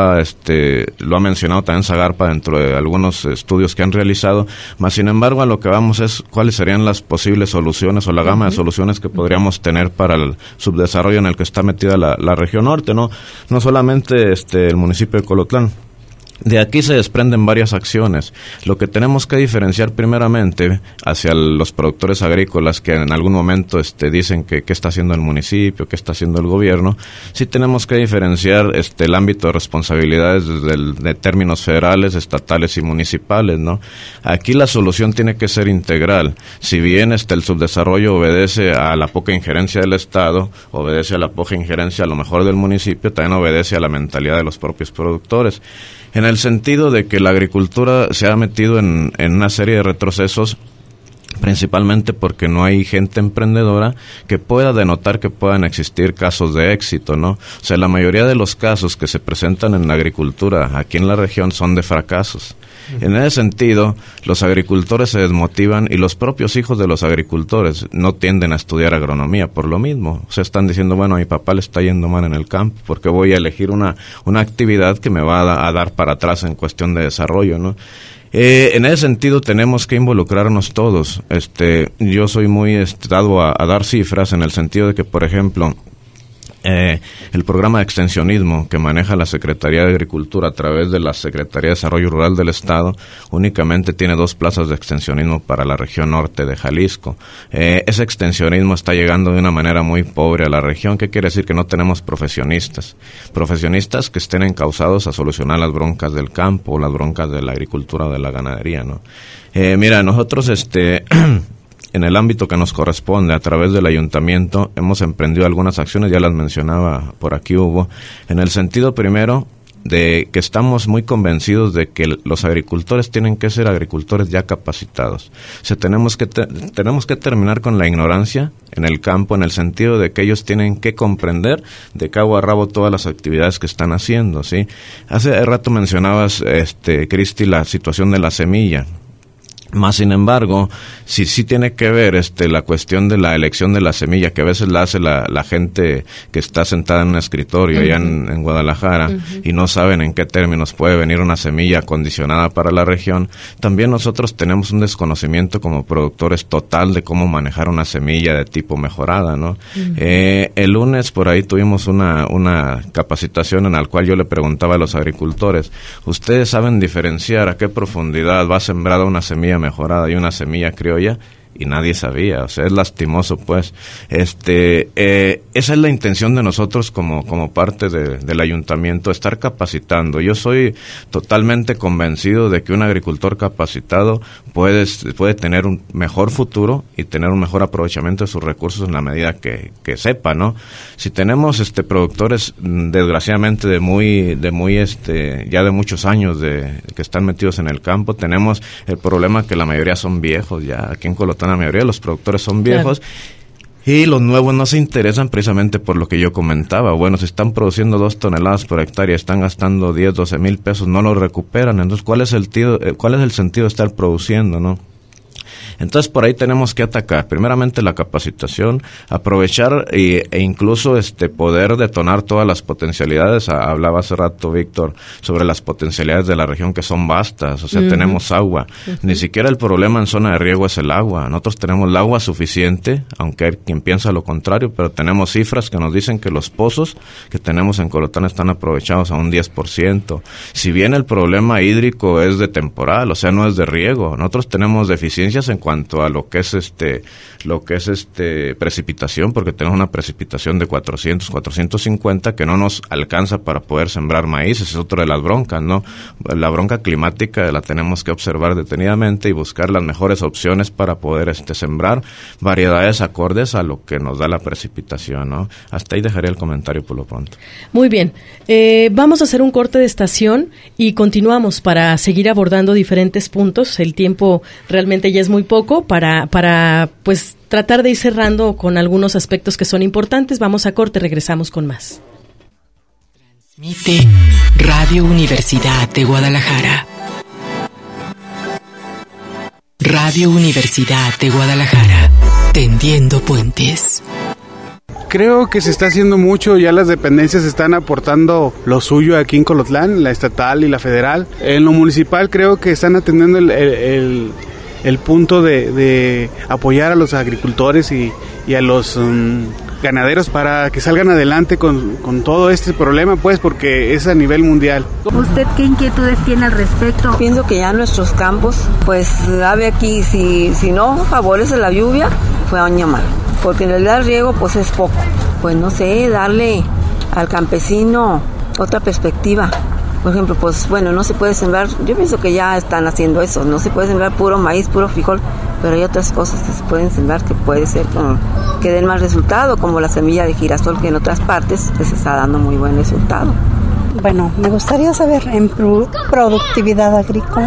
mencionado también Zagarpa dentro de algunos estudios que han realizado. Más sin embargo, a lo que vamos es cuáles serían las posibles soluciones o la gama de soluciones que podríamos tener para el subdesarrollo en el que está metida la región norte, ¿no? No solamente el municipio de Colotlán. De aquí se desprenden varias acciones. Lo que tenemos que diferenciar primeramente hacia los productores agrícolas que en algún momento dicen que qué está haciendo el municipio, qué está haciendo el gobierno, sí tenemos que diferenciar el ámbito de responsabilidades de términos federales, estatales y municipales, ¿no? Aquí la solución tiene que ser integral. Si bien el subdesarrollo obedece a la poca injerencia del Estado, obedece a la poca injerencia a lo mejor del municipio, también obedece a la mentalidad de los propios productores. En el sentido de que la agricultura se ha metido en una serie de retrocesos, principalmente porque no hay gente emprendedora que pueda denotar que puedan existir casos de éxito, ¿no? O sea, la mayoría de los casos que se presentan en la agricultura aquí en la región son de fracasos. En ese sentido, los agricultores se desmotivan y los propios hijos de los agricultores no tienden a estudiar agronomía por lo mismo. O sea, están diciendo, bueno, a mi papá le está yendo mal en el campo, porque voy a elegir una actividad que me va a dar para atrás en cuestión de desarrollo, ¿no? En ese sentido tenemos que involucrarnos todos. Yo soy muy dado a dar cifras en el sentido de que, por ejemplo, el programa de extensionismo que maneja la Secretaría de Agricultura a través de la Secretaría de Desarrollo Rural del Estado únicamente tiene 2 plazas de extensionismo para la región norte de Jalisco. Ese extensionismo está llegando de una manera muy pobre a la región. ¿Qué quiere decir? Que no tenemos profesionistas que estén encausados a solucionar las broncas del campo, las broncas de la agricultura o de la ganadería, ¿no? Mira, nosotros en el ámbito que nos corresponde, a través del ayuntamiento, hemos emprendido algunas acciones, ya las mencionaba, por aquí hubo, en el sentido primero de que estamos muy convencidos de que los agricultores tienen que ser agricultores ya capacitados. O sea, tenemos que terminar con la ignorancia en el campo, en el sentido de que ellos tienen que comprender de cabo a rabo todas las actividades que están haciendo, ¿sí? Hace rato mencionabas, Cristi, la situación de la semilla. Más sin embargo, sí tiene que ver la cuestión de la elección de la semilla, que a veces la hace la gente que está sentada en un escritorio allá en Guadalajara y no saben en qué términos puede venir una semilla acondicionada para la región. También nosotros tenemos un desconocimiento como productores total de cómo manejar una semilla de tipo mejorada, ¿no? El lunes por ahí tuvimos una capacitación en la cual yo le preguntaba a los agricultores, ¿ustedes saben diferenciar a qué profundidad va sembrada una semilla mejorada y una semilla criolla? Y nadie sabía, o sea, es lastimoso, pues. Esa es la intención de nosotros como parte del ayuntamiento, estar capacitando. Yo soy totalmente convencido de que un agricultor capacitado puede tener un mejor futuro y tener un mejor aprovechamiento de sus recursos en la medida que sepa, ¿no? Si tenemos productores, desgraciadamente, ya de muchos años que están metidos en el campo, tenemos el problema que la mayoría son viejos ya. Aquí en Colotlán la mayoría de los productores son viejos, y los nuevos no se interesan precisamente por lo que yo comentaba. Bueno, si están produciendo 2 toneladas por hectárea, están gastando 10, 12 mil pesos, no lo recuperan. Entonces, ¿cuál es el sentido de estar produciendo, no? Entonces, por ahí tenemos que atacar, primeramente la capacitación, aprovechar e incluso poder detonar todas las potencialidades. Hablaba hace rato Víctor sobre las potencialidades de la región, que son vastas. O sea, tenemos agua. Ni siquiera el problema en zona de riego es el agua. Nosotros tenemos el agua suficiente, aunque hay quien piensa lo contrario, pero tenemos cifras que nos dicen que los pozos que tenemos en Colotlán están aprovechados a un 10%. Si bien el problema hídrico es de temporal, o sea, no es de riego, nosotros tenemos deficiencias en cuanto a lo que es precipitación, porque tenemos una precipitación de 450 que no nos alcanza para poder sembrar maíz. Esa es otra de las broncas, ¿no? La bronca climática la tenemos que observar detenidamente y buscar las mejores opciones para poder sembrar variedades acordes a lo que nos da la precipitación, ¿no? Hasta ahí dejaré el comentario por lo pronto. Muy bien. Vamos a hacer un corte de estación y continuamos para seguir abordando diferentes puntos. El tiempo realmente ya es muy poco para pues tratar de ir cerrando con algunos aspectos que son importantes. Vamos a corte, regresamos con más. Transmite Radio Universidad de Guadalajara. Radio Universidad de Guadalajara, tendiendo puentes. Creo que se está haciendo mucho, ya las dependencias están aportando lo suyo aquí en Colotlán, la estatal y la federal. En lo municipal creo que están atendiendo el punto de apoyar a los agricultores y a los ganaderos para que salgan adelante con todo este problema, pues, porque es a nivel mundial. ¿Usted qué inquietudes tiene al respecto? Pienso que ya nuestros campos, pues, sabe aquí, si no favorece la lluvia, fue año malo, porque en realidad el riego, pues, es poco. Pues, no sé, darle al campesino otra perspectiva. Por ejemplo, pues, bueno, no se puede sembrar, yo pienso que ya están haciendo eso, no se puede sembrar puro maíz, puro frijol, pero hay otras cosas que se pueden sembrar que puede ser que den más resultado, como la semilla de girasol, que en otras partes les está dando muy buen resultado. Bueno, me gustaría saber en productividad agrícola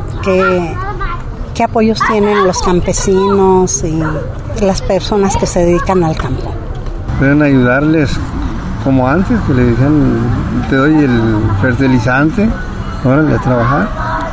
qué apoyos tienen los campesinos y las personas que se dedican al campo. Pueden ayudarles como antes, que le decían, te doy el fertilizante, órale a trabajar.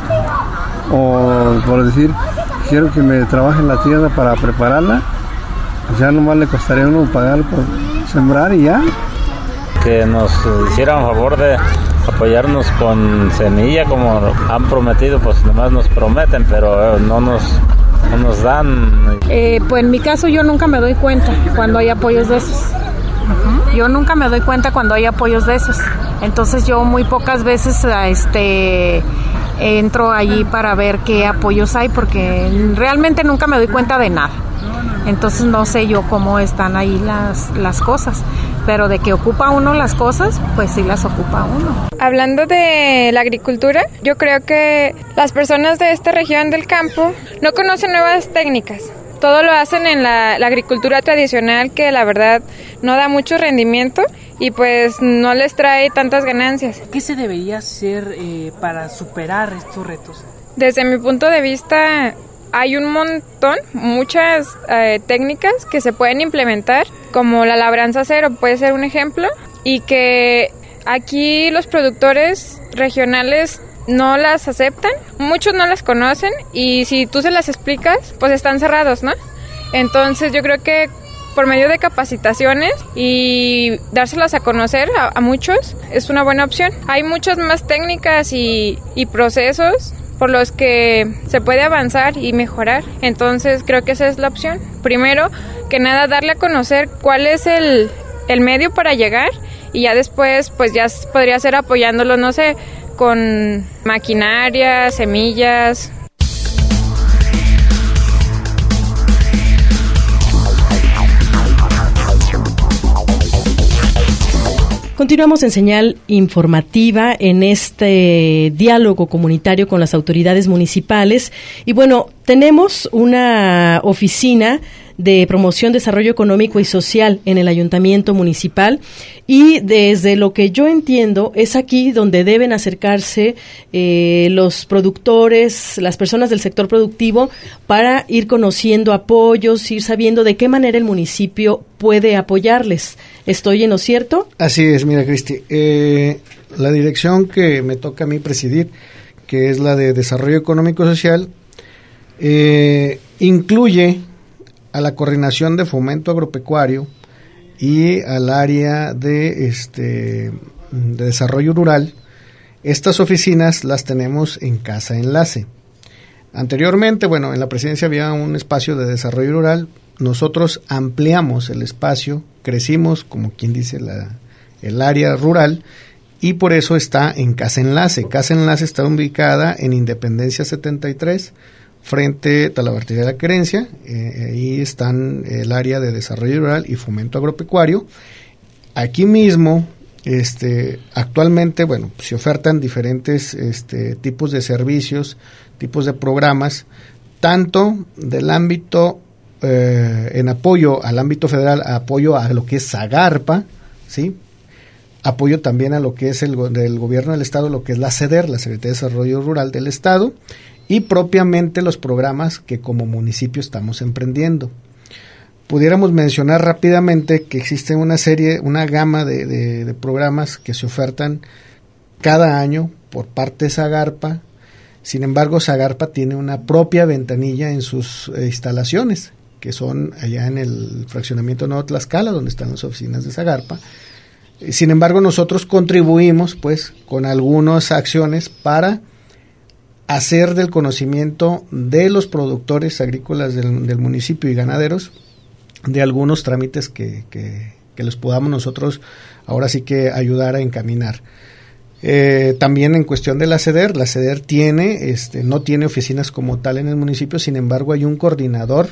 O por decir, quiero que me trabajen la tierra para prepararla, pues ya nomás le costaría a uno pagar por sembrar y ya. Que nos hicieran favor de apoyarnos con semilla, como han prometido, pues nomás nos prometen, pero no nos dan. Pues en mi caso yo nunca me doy cuenta cuando hay apoyos de esos. Yo nunca me doy cuenta cuando hay apoyos de esos. Entonces yo muy pocas veces entro allí para ver qué apoyos hay, porque realmente nunca me doy cuenta de nada. Entonces no sé yo cómo están ahí las cosas, pero de que ocupa uno las cosas, pues sí las ocupa uno. Hablando de la agricultura, yo creo que las personas de esta región del campo no conocen nuevas técnicas. Todo lo hacen en la agricultura tradicional, que la verdad no da mucho rendimiento y pues no les trae tantas ganancias. ¿Qué se debería hacer para superar estos retos? Desde mi punto de vista, hay un montón, muchas técnicas que se pueden implementar, como la labranza cero puede ser un ejemplo, y que aquí los productores regionales no las aceptan, muchos no las conocen, y si tú se las explicas, pues están cerrados, ¿no? Entonces yo creo que por medio de capacitaciones y dárselas a conocer a muchos es una buena opción. Hay muchas más técnicas y procesos por los que se puede avanzar y mejorar, entonces creo que esa es la opción. Primero que nada, darle a conocer cuál es el medio para llegar, y ya después pues ya podría ser apoyándolo, no sé, con maquinaria, semillas. Continuamos en señal informativa en este diálogo comunitario con las autoridades municipales. Y bueno, tenemos una oficina de promoción, desarrollo económico y social en el ayuntamiento municipal, y desde lo que yo entiendo es aquí donde deben acercarse los productores, las personas del sector productivo, para ir conociendo apoyos, ir sabiendo de qué manera el municipio puede apoyarles. ¿Estoy en lo cierto? Así es, mira, Cristi, la dirección que me toca a mí presidir, que es la de desarrollo económico y social, incluye a la coordinación de fomento agropecuario y al área de desarrollo rural. Estas oficinas las tenemos en Casa Enlace. Anteriormente, bueno, en la presidencia había un espacio de desarrollo rural. Nosotros ampliamos el espacio, crecimos, como quien dice, el área rural, y por eso está en Casa Enlace. Casa Enlace está ubicada en Independencia 73, frente a Talabartería de la Querencia. Ahí están el área de desarrollo rural y fomento agropecuario. Aquí mismo, actualmente, bueno, se ofertan diferentes tipos de servicios, tipos de programas, tanto del ámbito en apoyo al ámbito federal, apoyo a lo que es Zagarpa, ¿sí? Apoyo también a lo que es del gobierno del estado, lo que es la SEDER, la Secretaría de Desarrollo Rural del estado, y propiamente los programas que como municipio estamos emprendiendo. Pudiéramos mencionar rápidamente que existe una gama de programas que se ofertan cada año por parte de Zagarpa. Sin embargo, Zagarpa tiene una propia ventanilla en sus instalaciones, que son allá en el fraccionamiento Nuevo Tlaxcala, donde están las oficinas de Zagarpa. Sin embargo, nosotros contribuimos pues con algunas acciones para hacer del conocimiento de los productores agrícolas del municipio y ganaderos de algunos trámites que les podamos nosotros ahora sí que ayudar a encaminar. También en cuestión de la SEDER tiene, no tiene oficinas como tal en el municipio, sin embargo hay un coordinador,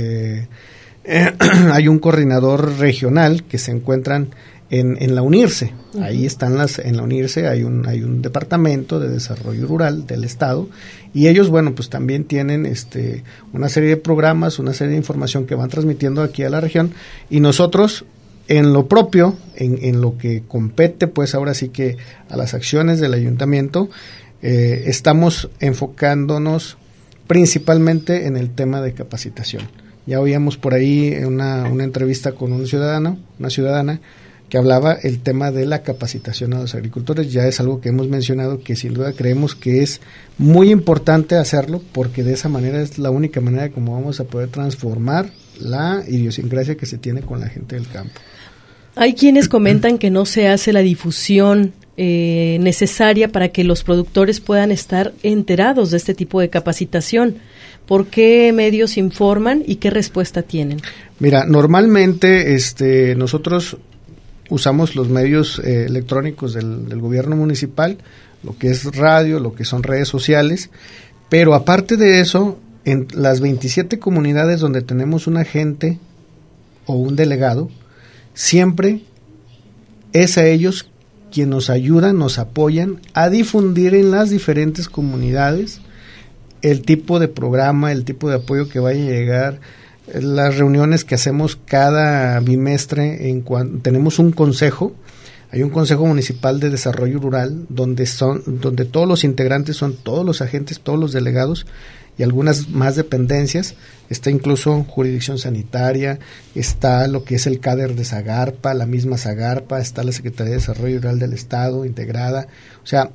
regional que se encuentran en la UNIRCE. Uh-huh. Ahí están en la UNIRCE hay un departamento de desarrollo rural del estado, y ellos, bueno, pues también tienen una serie de programas, una serie de información que van transmitiendo aquí a la región, y nosotros en lo propio, en lo que compete pues ahora sí que a las acciones del ayuntamiento, estamos enfocándonos principalmente en el tema de capacitación. Ya oíamos por ahí una entrevista con una ciudadana que hablaba el tema de la capacitación a los agricultores. Ya es algo que hemos mencionado, que sin duda creemos que es muy importante hacerlo, porque de esa manera es la única manera como vamos a poder transformar la idiosincrasia que se tiene con la gente del campo. Hay quienes comentan que no se hace la difusión necesaria para que los productores puedan estar enterados de este tipo de capacitación. ¿Por qué medios informan y qué respuesta tienen? Mira, normalmente nosotros usamos los medios electrónicos del gobierno municipal, lo que es radio, lo que son redes sociales, pero aparte de eso, en las 27 comunidades donde tenemos un agente o un delegado, siempre es a ellos quien nos ayudan, nos apoyan a difundir en las diferentes comunidades el tipo de programa, el tipo de apoyo que vaya a llegar. Las reuniones que hacemos cada bimestre, tenemos un consejo, hay un consejo municipal de desarrollo rural donde todos los integrantes son todos los agentes, todos los delegados y algunas más dependencias. Está incluso jurisdicción sanitaria, está lo que es el CADER de Zagarpa, la misma Zagarpa, está la Secretaría de Desarrollo Rural del Estado integrada. O sea,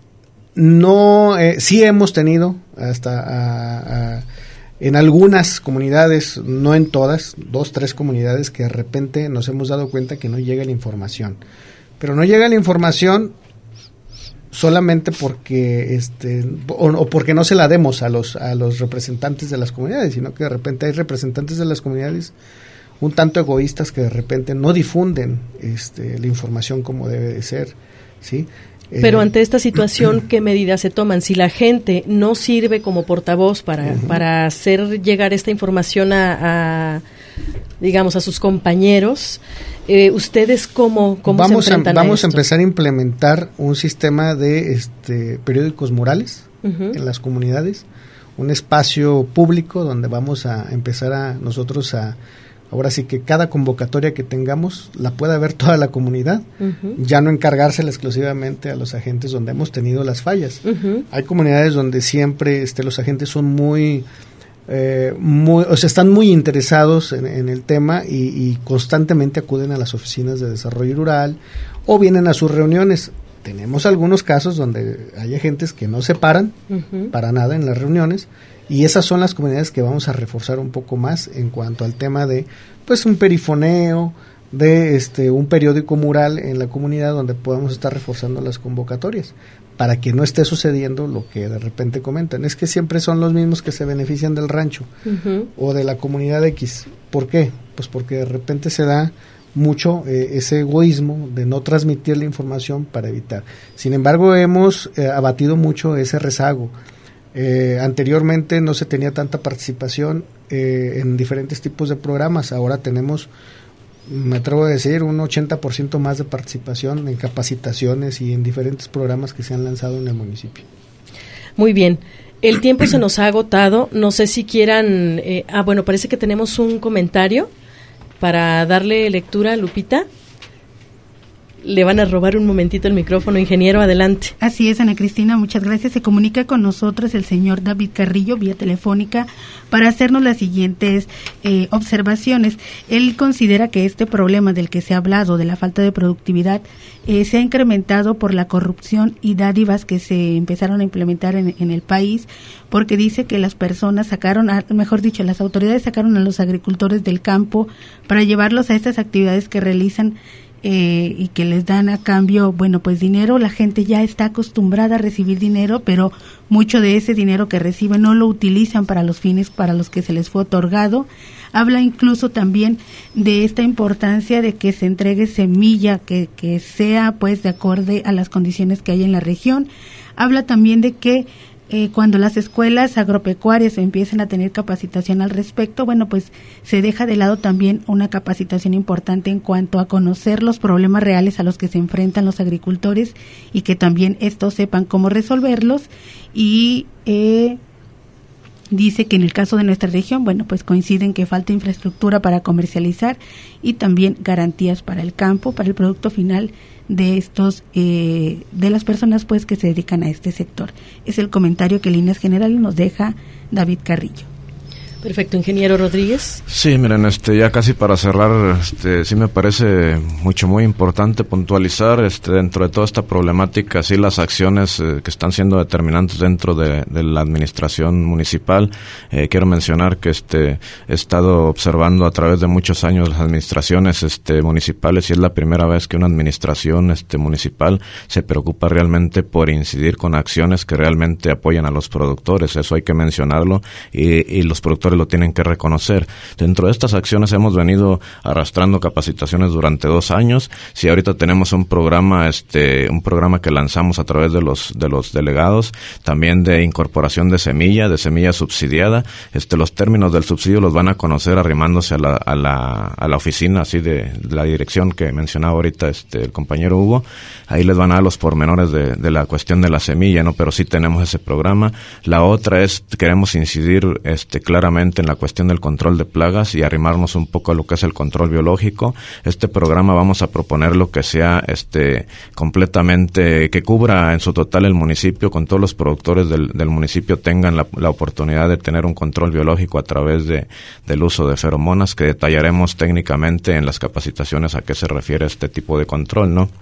sí hemos tenido hasta en algunas comunidades, no en todas, 2, 3 comunidades que de repente nos hemos dado cuenta que no llega la información. Pero no llega la información solamente porque o porque no se la demos a los representantes de las comunidades, sino que de repente hay representantes de las comunidades un tanto egoístas que de repente no difunden la información como debe de ser, ¿sí? Pero ante esta situación, ¿qué medidas se toman? Si la gente no sirve como portavoz para hacer llegar esta información a sus compañeros, ¿ustedes cómo se enfrentan vamos a a empezar a implementar un sistema de periódicos murales en las comunidades, un espacio público donde vamos a empezar ahora sí que cada convocatoria que tengamos la pueda ver toda la comunidad, ya no encargársela exclusivamente a los agentes donde hemos tenido las fallas. Hay comunidades donde siempre los agentes son están muy interesados en el tema y constantemente acuden a las oficinas de desarrollo rural o vienen a sus reuniones. Tenemos algunos casos donde hay agentes que no se paran para nada en las reuniones, y esas son las comunidades que vamos a reforzar un poco más en cuanto al tema de pues un perifoneo, de un periódico mural en la comunidad donde podamos estar reforzando las convocatorias para que no esté sucediendo lo que de repente comentan. Es que siempre son los mismos que se benefician del rancho o de la comunidad X. ¿Por qué? Pues porque de repente se da mucho ese egoísmo de no transmitir la información para evitar. Sin embargo, hemos abatido mucho ese rezago. Anteriormente no se tenía tanta participación en diferentes tipos de programas. Ahora tenemos, me atrevo a decir, un 80% más de participación en capacitaciones y en diferentes programas que se han lanzado en el municipio. Muy bien. El tiempo se nos ha agotado. No sé si quieran... bueno, parece que tenemos un comentario para darle lectura a Lupita. Le van a robar un momentito el micrófono, ingeniero, adelante. Así es, Ana Cristina, muchas gracias. Se comunica con nosotros el señor David Carrillo vía telefónica para hacernos las siguientes observaciones. Él considera que este problema del que se ha hablado, de la falta de productividad, se ha incrementado por la corrupción y dádivas que se empezaron a implementar en el país, porque dice que las personas las autoridades sacaron a los agricultores del campo para llevarlos a estas actividades que realizan y que les dan a cambio, bueno, pues dinero. La gente ya está acostumbrada a recibir dinero, pero mucho de ese dinero que reciben no lo utilizan para los fines para los que se les fue otorgado. Habla incluso también de esta importancia de que se entregue semilla que sea pues de acorde a las condiciones que hay en la región. Habla también de que cuando las escuelas agropecuarias empiecen a tener capacitación al respecto, bueno, pues se deja de lado también una capacitación importante en cuanto a conocer los problemas reales a los que se enfrentan los agricultores y que también estos sepan cómo resolverlos. Y dice que en el caso de nuestra región, bueno, pues coinciden que falta infraestructura para comercializar y también garantías para el campo, para el producto final de estos de las personas pues que se dedican a este sector. Es el comentario que en líneas generales nos deja David Carrillo. Perfecto, ingeniero Rodríguez. Sí, miren, ya casi para cerrar, sí me parece muy importante puntualizar, dentro de toda esta problemática, sí las acciones que están siendo determinantes dentro de la administración municipal. Quiero mencionar que he estado observando a través de muchos años las administraciones municipales y es la primera vez que una administración municipal se preocupa realmente por incidir con acciones que realmente apoyan a los productores. Eso hay que mencionarlo y los productores lo tienen que reconocer. Dentro de estas acciones hemos venido arrastrando capacitaciones durante 2 años. Si ahorita tenemos un programa que lanzamos a través de los delegados, también de incorporación de semilla subsidiada. Los términos del subsidio los van a conocer arrimándose a la oficina, así de la dirección que mencionaba ahorita el compañero Hugo. Ahí les van a dar los pormenores de la cuestión de la semilla, ¿no? Pero sí tenemos ese programa. La otra es, queremos incidir claramente en la cuestión del control de plagas y arrimarnos un poco a lo que es el control biológico. Este programa vamos a proponer lo que sea completamente, que cubra en su total el municipio, con todos los productores del municipio tengan la oportunidad de tener un control biológico a través del uso de feromonas, que detallaremos técnicamente en las capacitaciones a qué se refiere este tipo de control, ¿no?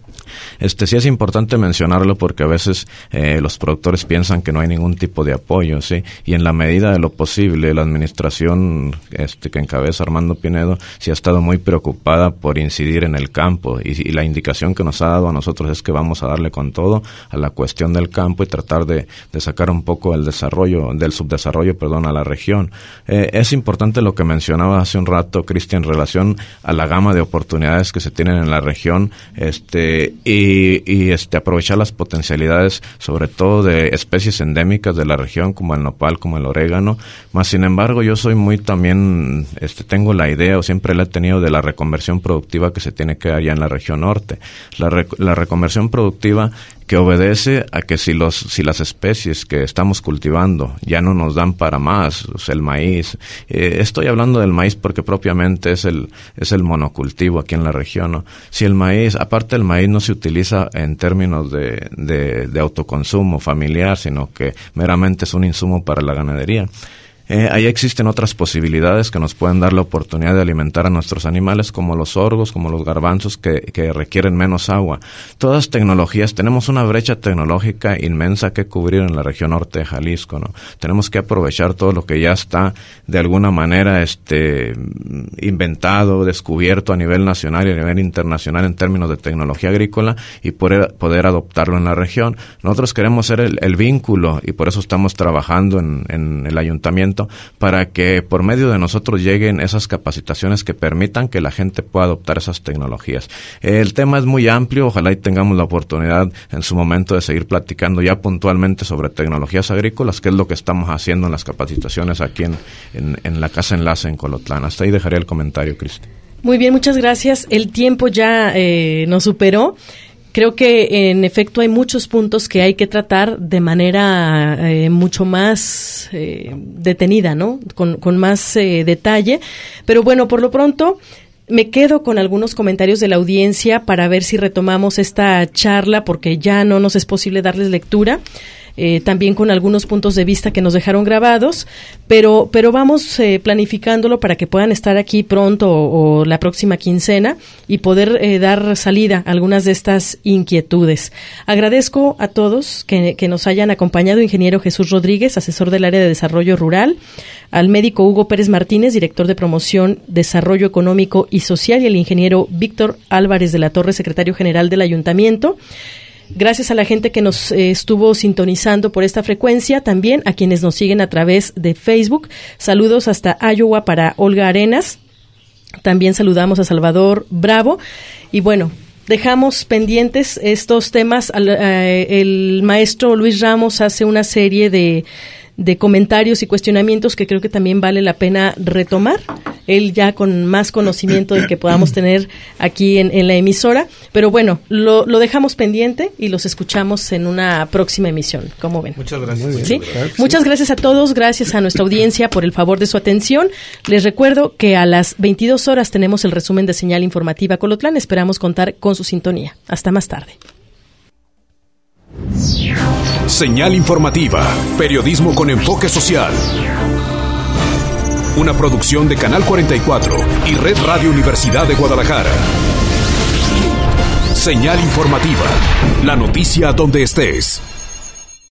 Sí es importante mencionarlo porque a veces los productores piensan que no hay ningún tipo de apoyo, ¿sí? Y en la medida de lo posible, la administración que encabeza Armando Pinedo sí ha estado muy preocupada por incidir en el campo y la indicación que nos ha dado a nosotros es que vamos a darle con todo a la cuestión del campo y tratar de sacar un poco del subdesarrollo, a la región. Es importante lo que mencionaba hace un rato, Cristian, en relación a la gama de oportunidades que se tienen en la región, y aprovechar las potencialidades, sobre todo de especies endémicas de la región, como el nopal, como el orégano. Más sin embargo, yo soy muy también, tengo la idea, o siempre la he tenido, de la reconversión productiva que se tiene que dar ya en la región norte. La reconversión productiva que obedece a que si las especies que estamos cultivando ya no nos dan para más, o sea, el maíz, estoy hablando del maíz porque propiamente es el monocultivo aquí en la región, ¿no? Si el maíz, aparte el maíz no se utiliza en términos de autoconsumo familiar, sino que meramente es un insumo para la ganadería. Ahí existen otras posibilidades que nos pueden dar la oportunidad de alimentar a nuestros animales, como los sorgos, como los garbanzos, que requieren menos agua. Todas tecnologías, tenemos una brecha tecnológica inmensa que cubrir en la región norte de Jalisco, ¿no? Tenemos que aprovechar todo lo que ya está de alguna manera inventado, descubierto a nivel nacional y a nivel internacional en términos de tecnología agrícola y poder adoptarlo en la región. Nosotros queremos ser el vínculo y por eso estamos trabajando en el ayuntamiento ayuntamiento para que por medio de nosotros lleguen esas capacitaciones que permitan que la gente pueda adoptar esas tecnologías. El tema es muy amplio, ojalá y tengamos la oportunidad en su momento de seguir platicando ya puntualmente sobre tecnologías agrícolas, que es lo que estamos haciendo en las capacitaciones aquí en la Casa Enlace en Colotlán. Hasta ahí dejaría el comentario, Cristi. Muy bien, muchas gracias. El tiempo ya nos superó. Creo que en efecto hay muchos puntos que hay que tratar de manera mucho más detenida, ¿no? Con más detalle. Pero bueno, por lo pronto me quedo con algunos comentarios de la audiencia para ver si retomamos esta charla, porque ya no nos es posible darles lectura. También con algunos puntos de vista que nos dejaron grabados, pero vamos planificándolo para que puedan estar aquí pronto o la próxima quincena y poder dar salida a algunas de estas inquietudes. Agradezco a todos que nos hayan acompañado, ingeniero Jesús Rodríguez, asesor del área de desarrollo rural, al médico Hugo Pérez Martínez, director de promoción, desarrollo económico y social, y el ingeniero Víctor Álvarez de la Torre, secretario general del ayuntamiento. Gracias a la gente que nos estuvo sintonizando por esta frecuencia, también a quienes nos siguen a través de Facebook. Saludos hasta Iowa para Olga Arenas. También saludamos a Salvador Bravo. Y bueno, dejamos pendientes estos temas. El maestro Luis Ramos hace una serie de comentarios y cuestionamientos que creo que también vale la pena retomar, él ya con más conocimiento del que podamos tener aquí en la emisora, pero bueno, lo dejamos pendiente y los escuchamos en una próxima emisión, ¿cómo ven? Muchas gracias. ¿Sí? Muchas gracias a todos, gracias a nuestra audiencia por el favor de su atención. Les recuerdo que a las 22 horas tenemos el resumen de Señal Informativa Colotlán, esperamos contar con su sintonía. Hasta más tarde. Señal Informativa, periodismo con enfoque social. Una producción de Canal 44 y Red Radio Universidad de Guadalajara. Señal Informativa, la noticia donde estés.